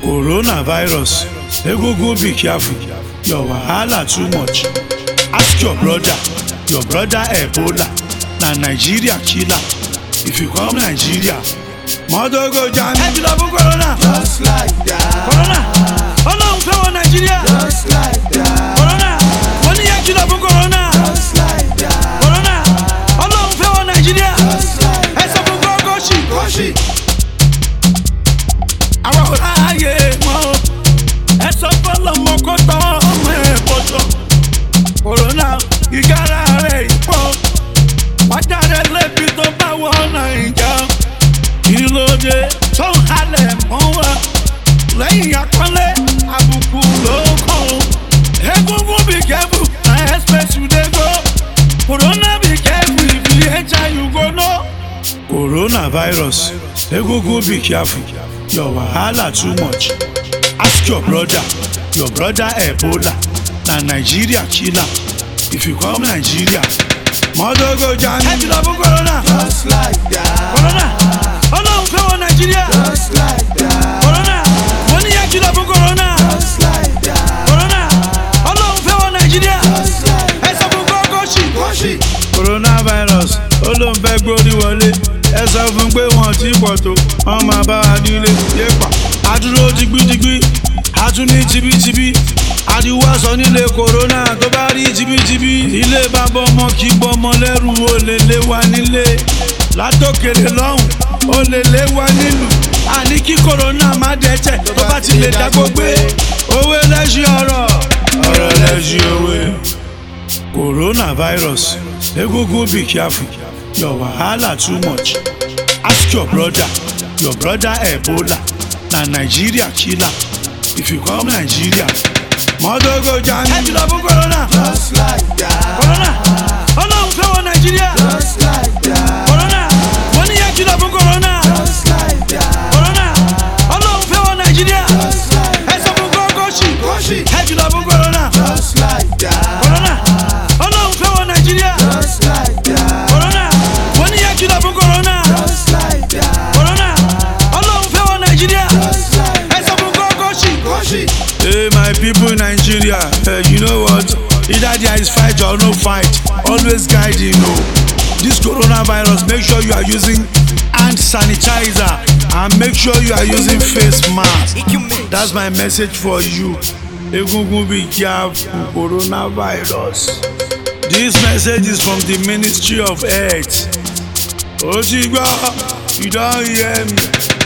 Coronavirus, egungun be careful, your wahala too much. Ask your brother Ebola, na Nigeria killer. If you come Nigeria, mother go jam. Head to corona, Just like that. corona. Ọlọ́run fẹ́ wọ Nigeria, Just like that. corona. Wọ́n ní yẹ kìlọ̀ fún corona, Just like that. corona. Ọlọ́run fẹ́ wọ Nigeria, Just like ẹ sọ fún Kókóṣì. Koshi. Àwọn ọ̀rá ayé wọn o, ẹ sọ fọlọ́mọ kó tọ́ ọmọ ẹ̀ pọ̀jọ́. Corona ìgára rẹ̀ ìpọ̀, wájà rẹ̀ lébi tó bá wọ Nàìjà. Kí ló dé tó ń halẹ̀ mọ́ wa? Lẹ́yìn àpọ́nlé àbùkù ló kàn ó. Egungun be careful, na express you dey go. Corona be careful, if you enter you go know. Coronavirus, egungun be careful, your wahala too much. Ask your brother Ebola, na Nigeria killer. If you come Nigeria, mother go jam. Head to corona, Just like that. corona. Ọlọ́run fẹ́ wọ Nigeria, Just like that. corona. Wọ́n ní yẹ kìlọ̀ fún corona, Just like that. corona. Ọlọ́run fẹ́ wọ Nigeria, Just like ẹ sọ fún Kókóṣì. Koshi. Coronavirus, ó ló ń fẹ́ gbórí wọlé. Ẹ sọ fún pé wọ́n ti pọ̀ tó, wọ́n máa bá wa nílé yépa. Adúró digbidigbi, a tún ní tibítibí. Ariwo sọ nílé corona tó bá rí tibítibí. Ilé bàbá ọmọ kì í bọ́mọ lẹ́rù, ó lè lé wa nílé. Látòkèrè lọ́hùn, ó lè lé wa nílùú. Àní kí corona má dẹ́tẹ̀ tó bá ti lè dá gbogbo. Òwe lẹ́sìn ọ̀rọ̀, ọ̀rọ̀ lẹ́sìn òwe. Coronavirus, egungun be careful, your wahala too much. Ask your brother Ebola, na Nigeria killer. If you come Nigeria, mother go jam. Head to corona, Just like that. corona. Ọlọ́run fẹ́ wọ Nigeria, Just like that. corona. Wọ́n ní yẹ kìlọ̀ fún corona, Just like that. corona. Ọlọ́run fẹ́ wọ Nigeria, Just like ẹ sọ fún Kókóṣì. Koshi. Head to corona, Just like that. corona. Ọlọ́run fẹ́ wọ Nigeria, Just like that. corona. Wọ́n ní yẹ kìlọ̀ fún corona, Just like that. corona. Ọlọ́run fẹ́ wọ Nigeria, Just like ẹ sọ fún Kókóṣì. Koshi. Hey, my people in Nigeria, you know what? Either there is fight or no fight. Always guide, This coronavirus, make sure you are using hand sanitizer and make sure you are using face mask. That's my message for you. Egungun be careful, coronavirus. This message is from the Ministry of Health. Otigba, you don't hear me.